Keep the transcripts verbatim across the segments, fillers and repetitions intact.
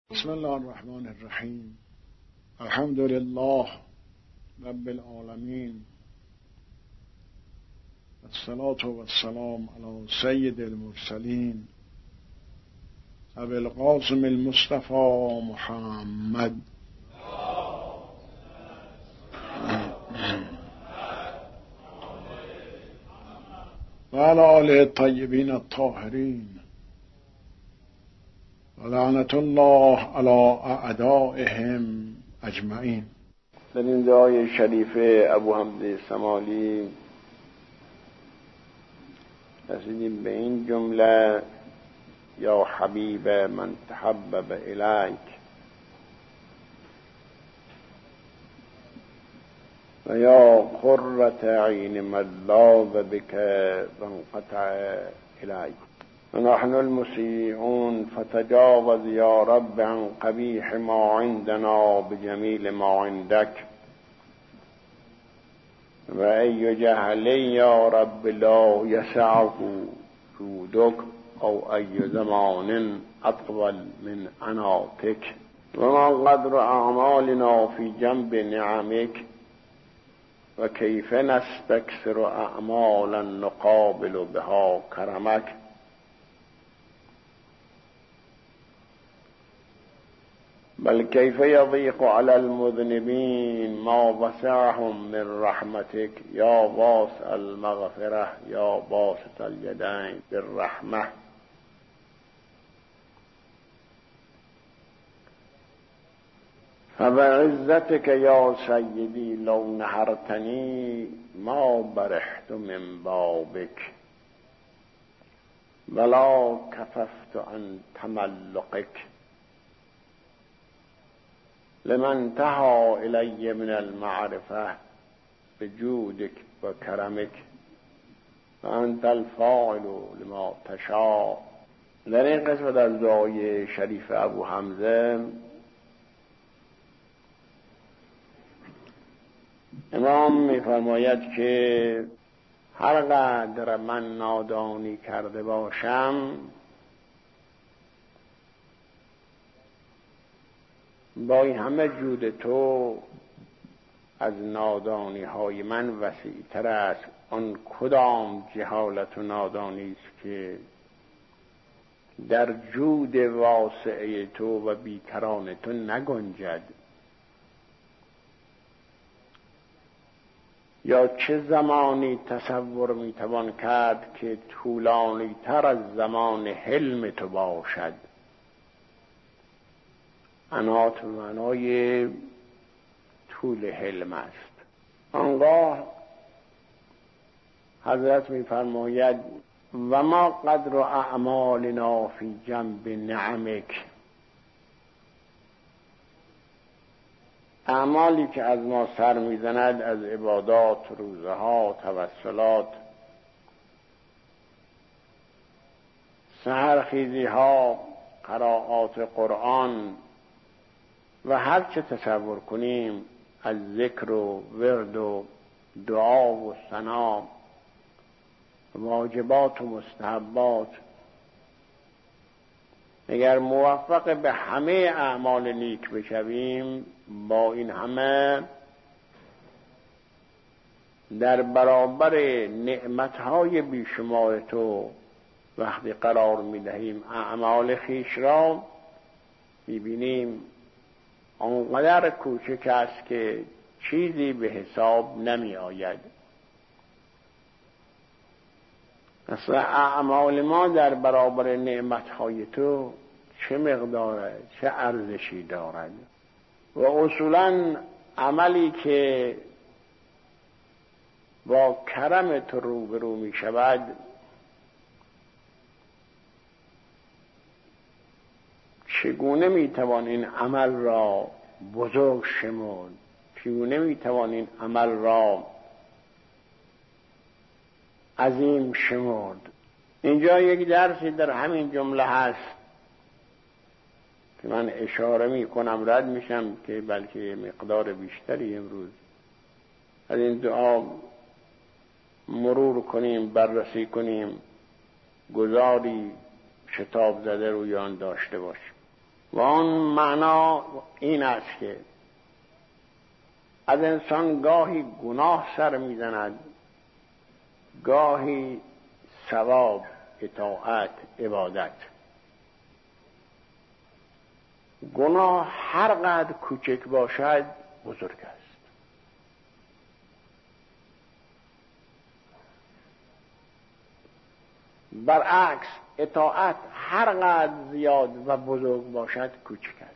بسم الله الرحمن الرحیم. الحمد لله رب العالمین، الصلاة والسلام علی سید المرسلین ابی القاسم المصطفى محمد و علی آله الطیبین الطاهرین و لعنت الله علی اعدائهم اجمعین. در این دعای شریف ابو حمزه سمالی رسیدیم به این جمله: یا حبیب من تحبب الیک و یا قرة عین من لاذ بک و انقطع الیک و نحن المسیئون فتجاوز یا رب عن قبیح ما عندنا بجمیل ما عندک و ای جهل یا رب لا یسعه جودک او ای زمان اطول من عناتک و ما قدر اعمالنا فی جنب نعمک و کیف نستکثر اعمالا نقابل بها کرمک بل کیف یضیق علی المذنبین ما وسعهم من رحمتک یا واسع المغفرة یا باسط الیدین بالرحمة فبعزتک یا سیدی لو نهرتنی ما برحت من بابک ولا کففت عن تملقک لمن انتهى الی من المعرفة بجودک و کرمک و انت الفاعل لما تشاء. در این قسمت از دعای شریف ابو حمزه امام می‌فرماید که هر قدر من نادانی کرده باشم با این همه جود تو از نادانی های من وسیع تر است. آن کدام جهالت و نادانی است که در جود واسعه تو و بیکران تو نگنجد؟ یا چه زمانی تصور میتوان کرد که طولانی تر از زمان حلم تو باشد؟ عنات معنای طول حلم است. آنگاه حضرت می‌فرماید و ما قدر اعمالنا فی جنب نعمک، اعمالی که از ما سر میزند از عبادات، روزه ها، توسلات، سحرخیزی ها، قرائات قرآن و هر چه تصور کنیم از ذکر و ورد و دعا و ثنا، واجبات و مستحبات، اگر موفق به همه اعمال نیک بشویم با این همه در برابر نعمتهای بیشمار تو وقتی قرار میدهیم اعمال خیش را، میبینیم آنقدر کوچک است که چیزی به حساب نمی آید. اصلا اعمال ما در برابر نعمتهای تو چه مقداره، چه ارزشی دارد؟ و اصولا عملی که با کرم تو روبرو می شود چگونه می توان این عمل را بزرگ شمرد؟ چگونه می توان این عمل را عظیم شمرد؟ اینجا یک درسی در همین جمله هست که من اشاره می کنم، رد میشم که بلکه مقدار بیشتری امروز از این دعا مرور کنیم، بررسی کنیم، گزاری شتاب زده روی آن داشته باشیم. و اون معنا این است که از انسان گاهی گناه سر میزند، گاهی ثواب، اطاعت، عبادت. گناه هر قدر کوچک باشد بزرگ است. برعکس اطاعت هر قدر زیاد و بزرگ باشد کوچک است.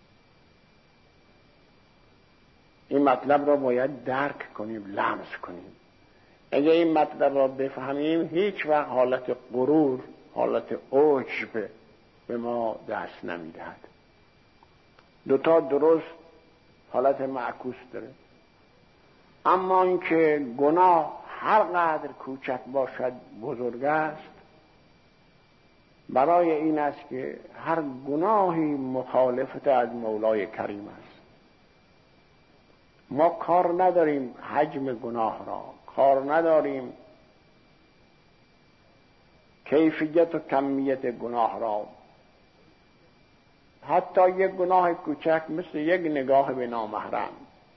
این مطلب را باید درک کنیم، لمس کنیم. اگه این مطلب را بفهمیم هیچ وقت حالت غرور، حالت عجب به ما دست نمیدهد. دوتا درست حالت معکوس داره. اما اینکه گناه هر قدر کوچک باشد بزرگ است، برای این است که هر گناهی مخالفت از مولای کریم است. ما کار نداریم حجم گناه را، کار نداریم کیفیت و کمیت گناه را. حتی یک گناه کوچک مثل یک نگاه به نامحرم،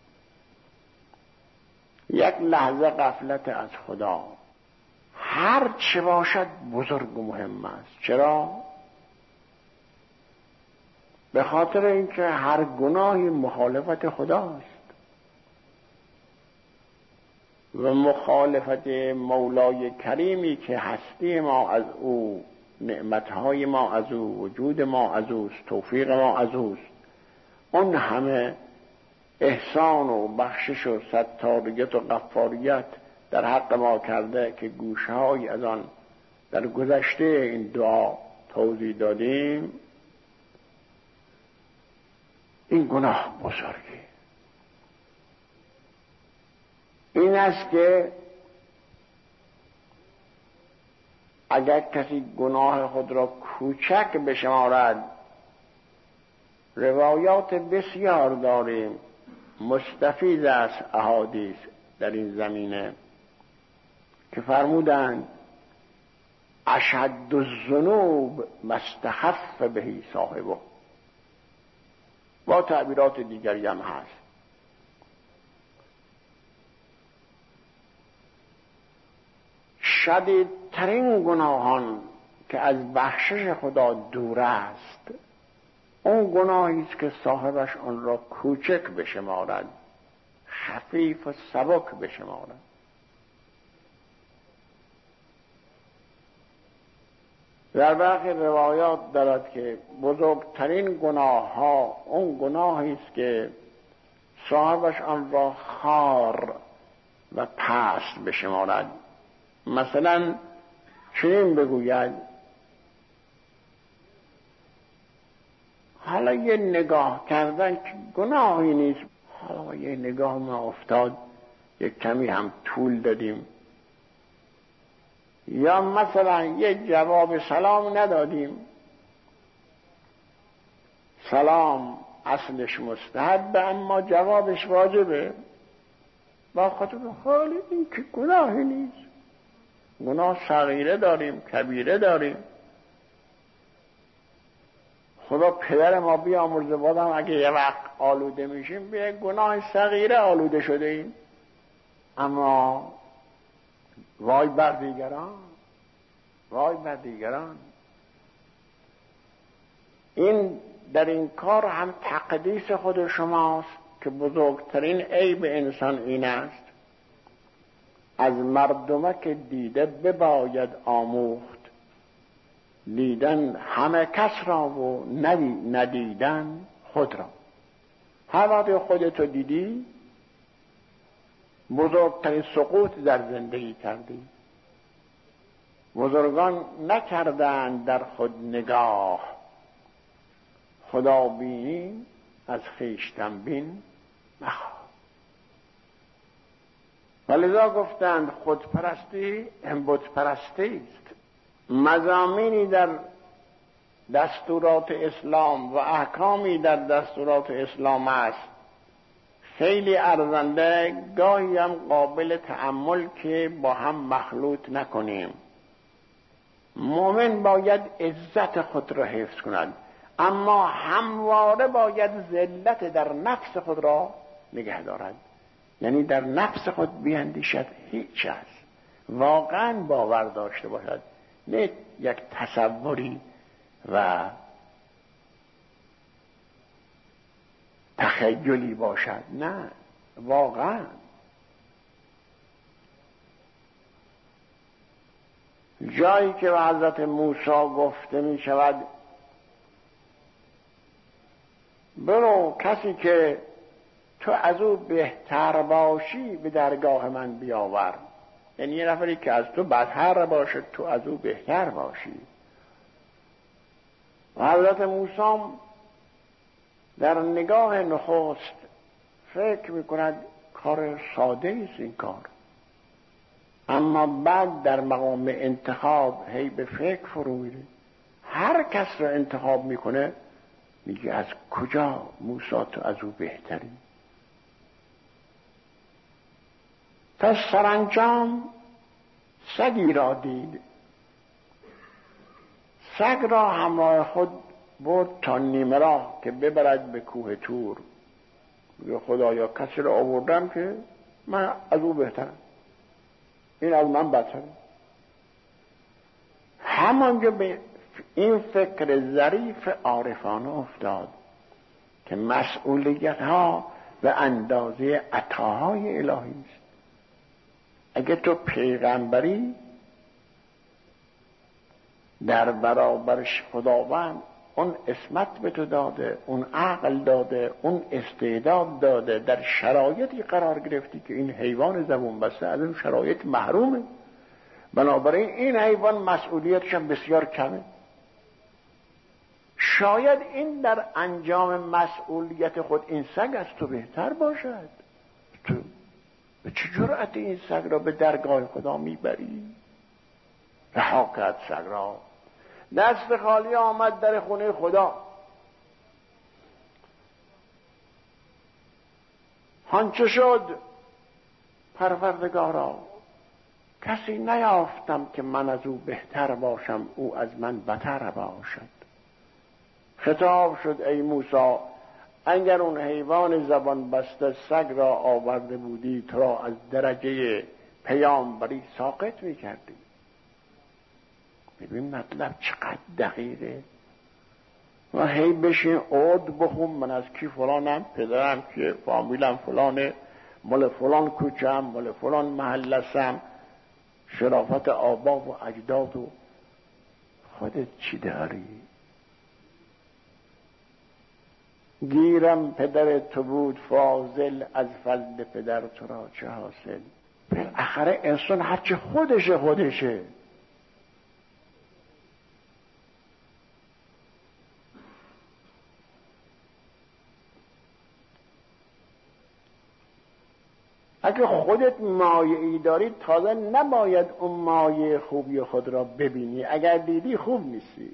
یک لحظه غفلت از خدا، هر چه باشد بزرگ و مهم است. چرا؟ به خاطر اینکه هر گناهی مخالفت خداست و مخالفت مولای کریمی که هستی ما از او، نعمتهای ما از او، وجود ما از اوست، توفیق ما از اوست. اون همه احسان و بخشش و ستاریت و غفاریت در حق ما کرده که گوشهای از آن در گذشته این دعا توضیح دادیم. این گناه بزرگی این است که اگر کسی گناه خود را کوچک بشمارد، روایات بسیار داریم، مستفیض است احادیث در این زمینه که فرمودند اشد الذنوب ما استخف به صاحبه. با تعبیرات دیگری هم هست. شدیدترین گناهان که از بخشش خدا دور است، اون گناهی است که صاحبش آن را کوچک بشمارد، خفیف و سبک بشمارد. در برخی روایات دارد که بزرگترین گناه ها اون گناهی است که صاحبش آن را خار و پست بشمارد. مثلا چنین بگوید حالا یه نگاه کردن که گناهی نیست، حالا یه نگاه ما افتاد، یک کمی هم طول دادیم، یا مثلا یه جواب سلام ندادیم. سلام اصلش مستحب اما جوابش واجبه. با خاطر حال این که گناهی نیست. گناه صغیره داریم، کبیره داریم. خدا پدر ما بیامرزه، بادم اگه یه وقت آلوده میشیم به گناه صغیره آلوده شده ایم. اما وای بر دیگران، وای بر دیگران. این در این کار هم تقدیس خود شماست که بزرگترین عیب انسان این است از مردمک دیده بباید آموخت، دیدن همه کس را و ندیدن خود را. هر وقت خودتو دیدی بزرگترین سقوط در زندگی کردی. بزرگان نکردند در خود نگاه، خدا بینی از خویشتن بین مخواه. ولذا گفتند خودپرستی بت پرستی است. مضامینی در دستورات اسلام و احکامی در دستورات اسلام است خیلی ارزنده، گاهی هم قابل تأمل که با هم مخلوط نکنیم. مومن باید عزت خود را حفظ کند، اما همواره باید ذلت در نفس خود را نگه دارد، یعنی در نفس خود بیندیشد هیچ است، واقعا باور داشته باشد، نه یک تصوری و تخیلی باشد، نه واقعا. جایی که به حضرت موسی گفته می شود برو کسی که تو از او بهتر باشی به درگاه من بیاور، یعنی یه نفری که از تو بدتر باشه تو از او بهتر باشی. و حضرت موسی در نگاه نخست فکر میکند کار ساده است این کار، اما بعد در مقام انتخاب هی به فکر فرو میره. هر کس را انتخاب میکنه میگه از کجا موسی تو از او بهتری. تا سرانجام سگی را دید، سگ را همراه خود برد تا نیمه راه که ببرد به کوه طور. میگه خدایا کسی را آوردم که من از او بهترم، این از من بدتره. همانجا به این فکر ظریف عارفانه افتاد که مسئولیت ها به اندازه عطاهای الهی است. اگه تو پیغمبری در برابرش خداوند اون عصمت به تو داده، اون عقل داده، اون استعداد داده، در شرایطی قرار گرفتی که این حیوان زبون بسته از اون شرایط محرومه، بنابراین این حیوان مسئولیتش هم بسیار کمه. شاید این در انجام مسئولیت خود این سگ از تو بهتر باشد، تو به چه جرأت این سگ را به درگاه خدا میبری؟ رها کرد سگ را، دست خالی آمد در خونه خدا. هانچه شد پروردگارا کسی نیافتم که من از او بهتر باشم، او از من بتر باشد. خطاب شد ای موسی اگر اون حیوان زبان بسته سگ را آورده بودی تو را از درجه پیامبری ساقط میکردی. ببین مطلب چقدر دقیقه. و هی بشین عود بخون من از کی فلانم، پدرم که فامیلم فلانه، مال فلان کوچم، مال فلان محلسم، شرافت آبا و اجداد. و خودت چی داری؟ گیرم پدر تو بود فاضل، از فضل پدر تو را چه حاصل. بالاخره انسان هرچه خودشه خودشه. اگه خودت مایعی داری تازه نباید اون مایع خوبی خود را ببینی، اگر دیدی خوب نیستی.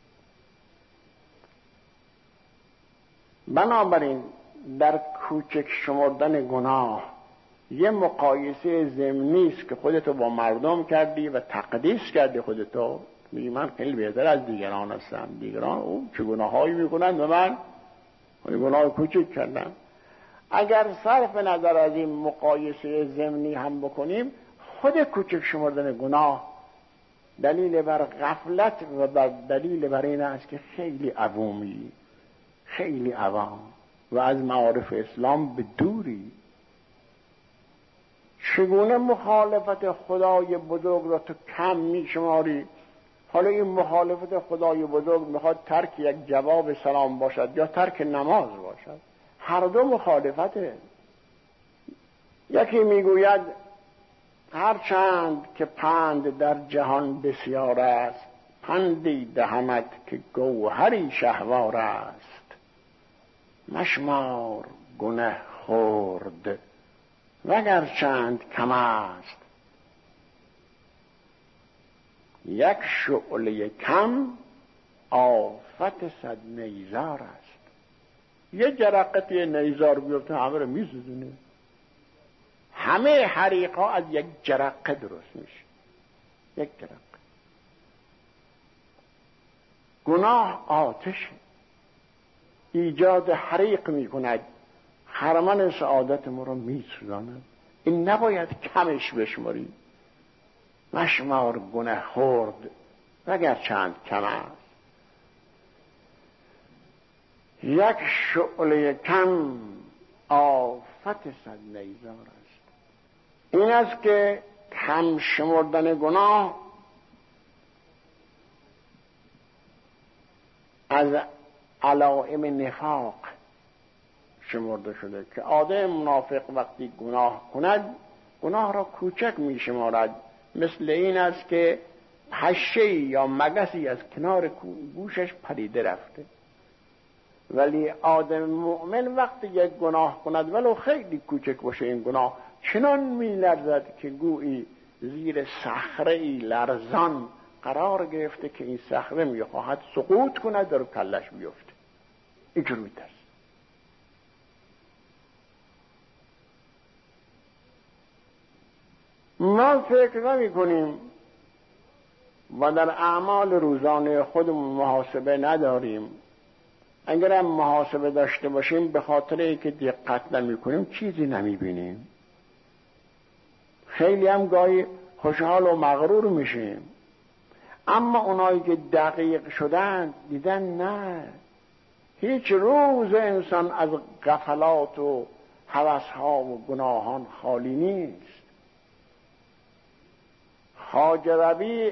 بنابراین در کوچک شمردن گناه یه مقایسه ضمنی است که خودتو با مردم کردی و تقدیس کردی خودتو، میگی من خیلی بهتر از دیگران هستم، دیگران او چه گناهایی میکنند و من گناه کوچک کردم. اگر صرف نظر از این مقایسه ضمنی هم بکنیم، خود کوچک شمردن گناه دلیل بر غفلت و بر دلیل بر این است که خیلی عوامی، خیلی عوام و از معارف اسلام به دوری. چگونه مخالفت خدای بزرگ را تو کم میشماری؟ حالا این مخالفت خدای بزرگ میخواد ترک یک جواب سلام باشد یا ترک نماز باشد، هر دو مخالفته. یکی میگوید هرچند که پند در جهان بسیار است، پندی دهمت که گوهری شهوار است. مشمار گنه خورد وگر چند کم است، یک شعله کم آفت صد نیزار است. یه جرقت یه نیزار بیفته همه رو میسوزونه. همه حریقا از یک جرقه درست میشه، یک جرقه. گناه آتشه، ایجاد حریق می کند، خرمن سعادت ما را می سوزاند. این نباید کمش بشماری. مشمار گناه خورد وگر چند کم است، یک شعله کم آفت صد نیزار است. این است که کم شمردن گناه از علائم نفاق شمرده شده که آدم منافق وقتی گناه کند گناه را کوچک می شمارد. مثل این است که پشه یا مگسی از کنار گوشش پریده رفته. ولی آدم مؤمن وقتی یک گناه کند ولو خیلی کوچک باشه این گناه، چنان می لرزد که گویی زیر صخره‌ای لرزان قرار گرفته که این صخره می خواهد سقوط کند در کلش بیفته. اینجور می ترسد. ما فکر نمی کنیم و در اعمال روزانه خودمون محاسبه نداریم. اگرم محاسبه داشته باشیم به خاطر اینکه دقت نمی کنیم چیزی نمی بینیم. خیلی هم گاهی خوشحال و مغرور میشیم، اما اونایی که دقیق شدن دیدن نه، هیچ روز انسان از غفلات و هوسها و گناهان خالی نیست. خواجه ربیع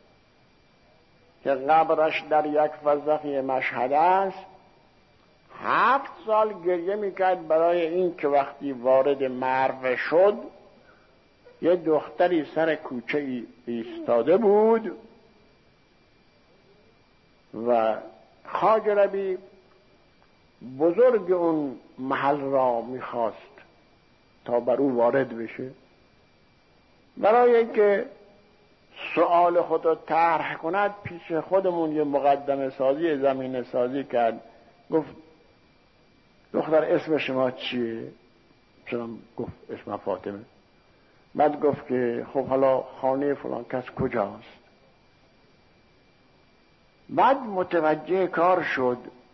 که قبرش در یک فرزخی مشهد است، هفت سال گریه میکرد برای این که وقتی وارد مرو شد یه دختری سر کوچه ایستاده بود و خواجه ربیع بزرگ اون محل را میخواست تا بر او وارد بشه. برای اینکه سؤال خود را طرح کند پیش خودمون یه مقدمه سازی زمینه سازی کرد. گفت دختر اسم شما چیه؟ شما گفت اسم فاطمه. بعد گفت که خب حالا خانه فلان کس کجاست؟ بعد متوجه کار شد،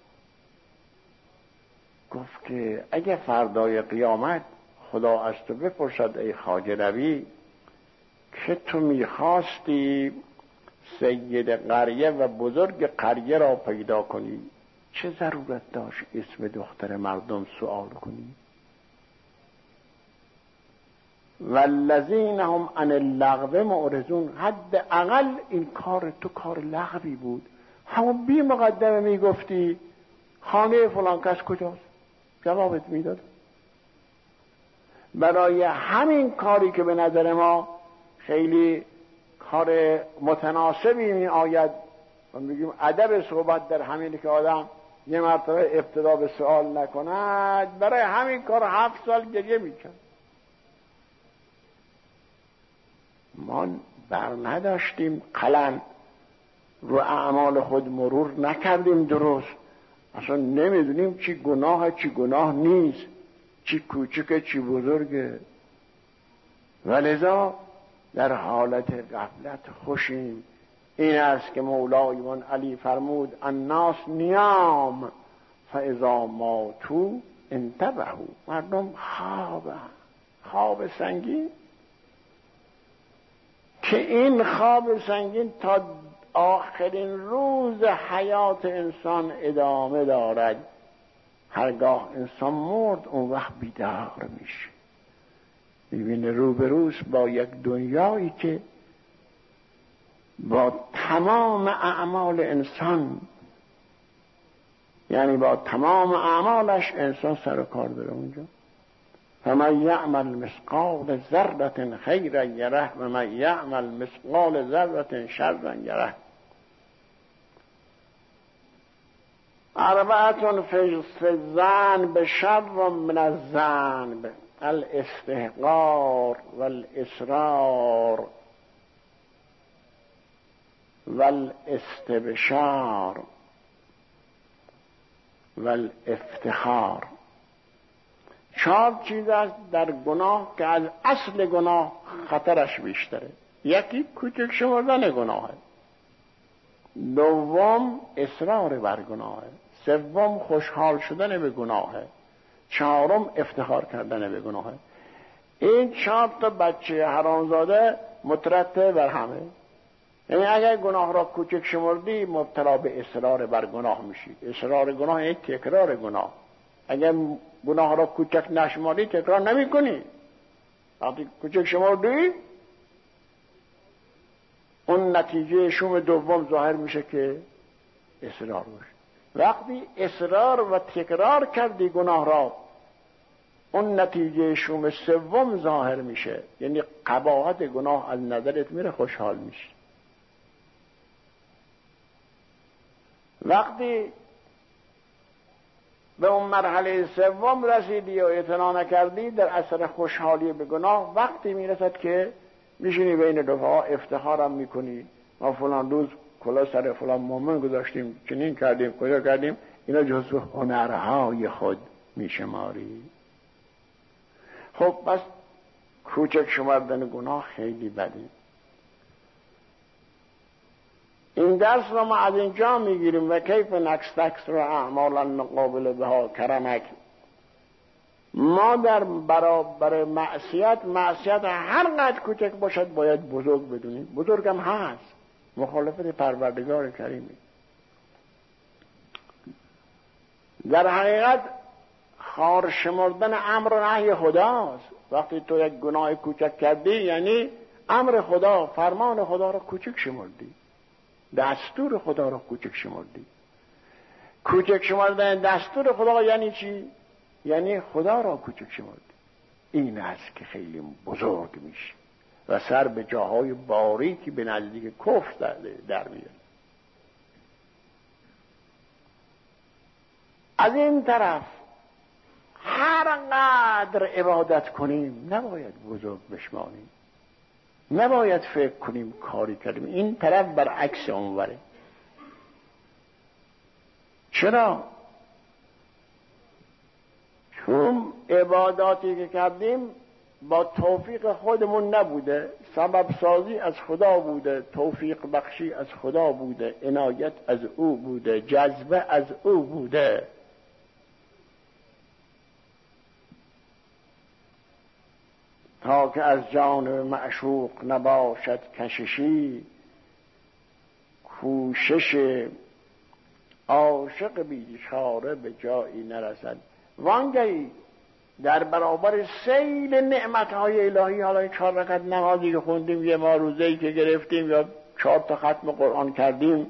گفت که اگه فردای قیامت خدا از تو بپرسد ای خواجه ربیع که تو میخواستی سید قریه و بزرگ قریه را پیدا کنی، چه ضرورت داشت اسم دختر مردم سؤال کنی؟ والذین هم عن اللغو معرضون، حد اقل این کار تو کار لغوی بود. همون بی مقدمه میگفتی خانه فلان کس کجاست، جوابت میداد. برای همین کاری که به نظر ما خیلی کار متناسبی می آید و میگیم ادب صحبت در همین که آدم یه مرتبه ابتدا به سوال نکند، برای همین کار هفت سال گریه میکرد. ما بر نداشتیم قلم رو اعمال خود مرور نکردیم درست، اصلا نمیدونیم چی گناه چی گناه نیست، چی کوچکه چی بزرگه، ولذا در حالت غفلت خوشیم. این است که مولایمان علی فرمود الناس نیام فاذا ماتوا انتبهوا، مردم خواب خواب سنگین که این خواب سنگین تا آخرین روز حیات انسان ادامه دارد. هرگاه انسان مرد اون وقت بیدار میشه، میبینه روبروس با یک دنیایی که با تمام اعمال انسان، یعنی با تمام اعمالش انسان سر و کار داره اونجا. فمن یعمل مثقال ذره خیرا یره و من یعمل مثقال ذره شرا یره. اربعه فی الذنب شر من الذنب، الاستحقار والاصرار والاستبشار والافتخار. چهار چیز است در گناه که از اصل گناه خطرش بیشتره. یکی کوچک شمردن گناهه، دوم اصرار بر گناهه، سوم خوشحال شدن به گناهه، چهارم افتخار کردن به گناهه. این چهار تا بچه حرامزاده مترتب بر همه. یعنی اگر گناه را کوچک شمردی مبتلا به اصرار بر گناه میشی. اصرار گناه یعنی تکرار گناه. اگر گناه را کوچک نشماری تکرار نمی کنی. وقتی کوچک شمردی اون نتیجه شوم دوم ظاهر میشه که اصرار باشه. وقتی اصرار و تکرار کردی گناه را اون نتیجه شوم سوم ظاهر میشه، یعنی قباحت گناه از نظرت میره، خوشحال میشی. وقتی به اون مرحله سوم رسیدی و اعتنا نکردی در اثر خوشحالی به گناه، وقتی میرسد که میشینی بین دو پا افتخارم میکنی، ما فلان روز کلا سر فلان مومن گذاشتیم، چنین کردیم، کجا کردیم، اینا جزو هنرهای خود میشماری. خب بس کوچک شمردن گناه خیلی بده. این درس رو ما از اینجا میگیریم و کیف نکستکس رو اعمالا نقابل بها کرمک. ما در برابر معصیت، معصیت هر قدر کوچک باشد باید بزرگ بدونیم. بزرگم هست، مخالفت پروردگار کریمی. در حقیقت خار شمردن امر و نهی خداست. وقتی تو یک گناه کوچک کردی یعنی امر خدا، فرمان خدا را کوچک شمردی، دستور خدا را کوچک شمردی. کوچک شمردن دستور خدا یعنی چی؟ یعنی خدا را کوچک شمردی. این است که خیلی بزرگ میشه و سر به جاهای باریکی به نزدیک کفر در میاد. از این طرف هر قدر عبادت کنیم نباید بزرگ بشمانیم، نباید فکر کنیم کاری کردیم. این طرف برعکس اونوره. چرا؟ چون عباداتی که کردیم با توفیق خودمون نبوده، سبب سازی از خدا بوده، توفیق بخشی از خدا بوده، عنایت از او بوده، جذبه از او بوده. تا که از جانب معشوق نباشد کششی، کوشش عاشق بیچاره به جایی نرسد. وانگهی در برابر سیل نعمتهای الهی، حالا این چهار رکعت نمازی که خوندیم، یه ما روزه‌ای که گرفتیم، یا چهار تا ختم قرآن کردیم،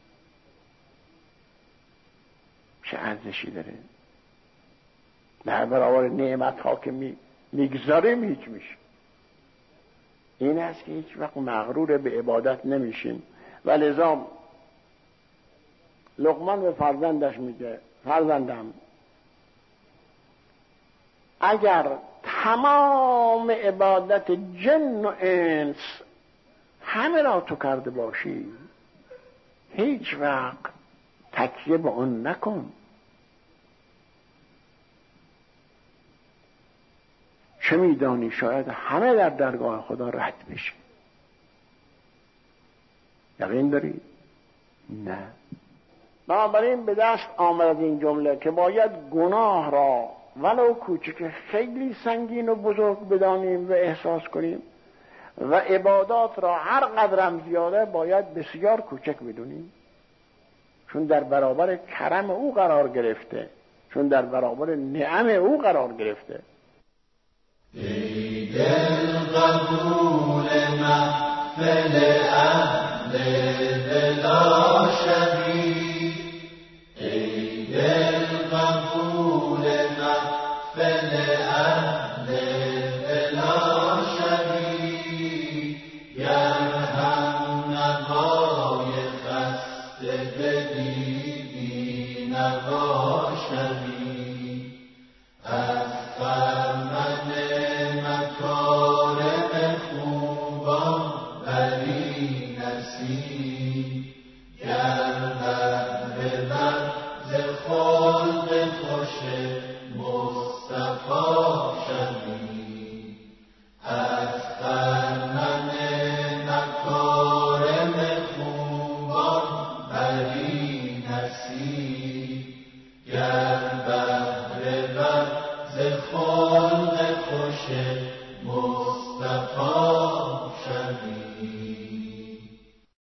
چه ارزشی داره؟ در برابر نعمتها که می میگذاریم هیچ میشه. این است که هیچ وقت مغرور به عبادت نمیشیم. و لذا لقمان به فرزندش میگه فرزندم اگر تمام عبادت جن و انس همه را تو کرده باشی هیچ وقت تکیه به اون نکن. چه میدانی شاید همه در درگاه خدا رد بشه. یقین داری؟ نه. بنابراین به دست آمد از این جمله که باید گناه را ولو کوچک خیلی سنگین و بزرگ بدانیم و احساس کنیم و عبادات را هر قدرم زیاده باید بسیار کوچک بدونیم، چون در برابر کرم او قرار گرفته، چون در برابر نعم او قرار گرفته. ای دل قبول محفل اهل بلا شبی، ای دل قبول محفل اهل بلا شبی، گر هم نوای خسته بدیدی نوا شبی، از خرمن مکارم خوبان بری نصیب، گر بهره بر ز خلق خوش مصطفی شوی، از خرمن مکارم خوبان بری نصیب، خلق خوش مصطفی شدیم.